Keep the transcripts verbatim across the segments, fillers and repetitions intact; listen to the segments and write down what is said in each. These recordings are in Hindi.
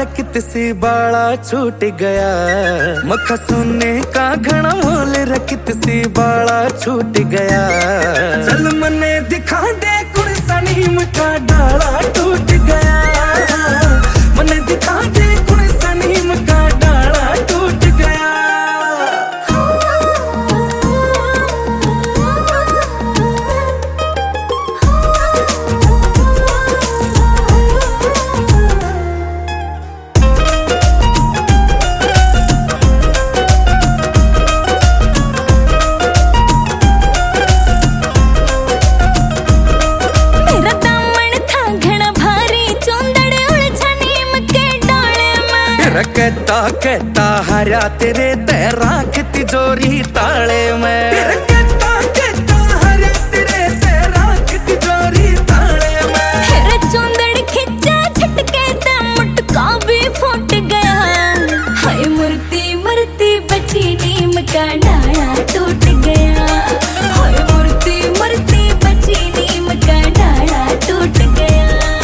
रखत सी बाला छूट गया, मखा सोने का घना मोल रखत सी बाला छूट गया। चल मने दिखा दे कुड़ सनीम का डाला टूट गया, मने दिखा दे कुड़ सनीम का डाला टूट गया। कहता कहता हरा तेरे तैराक तिजोरी ताले में, कहता कहता हरा तेरे तैराक तिजोरी ताले में। तेरा चोंदड़ खिंचा झटके ते मुटका भी फूट गया, हाय मूर्ति मूर्ति बची नीम का डाला टूट गया, हाय मूर्ति मूर्ति बची नीम का डाला टूट गया।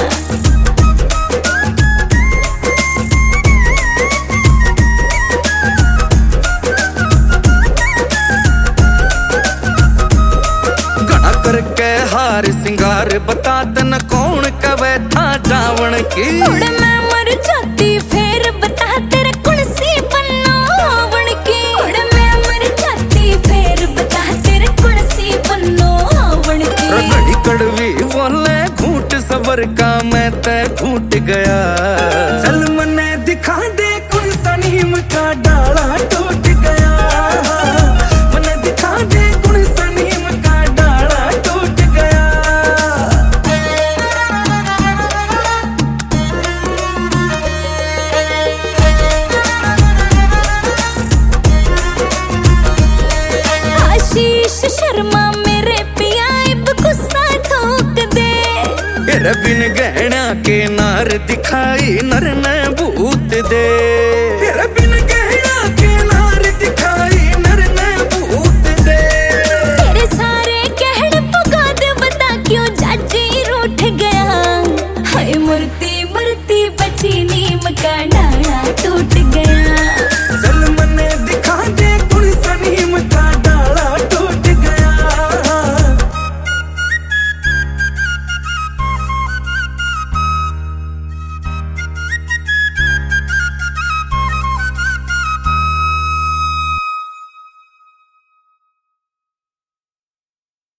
करके हार सिंगार बता तन कौन कवे था जावण की। उड़ मैं मर जाती फिर बता तेरे कुणसी बन्नो आवण की। उड़ मैं मर जाती फिर बता तेरे कुणसी बन्नो आवण की। रगड़ी कड़वी बोले घूट सबर का मैं ते घूट गया। चल मने दिखा दे कुड़ सनीम का डाला टूट गया, मने दिखा दे कुड़ सनीम का डाला टूट गया। आशीष शर्मा मेरे पिया इब गुस्सा ठोक दे। बिन गहना के नार दिखाई नर ने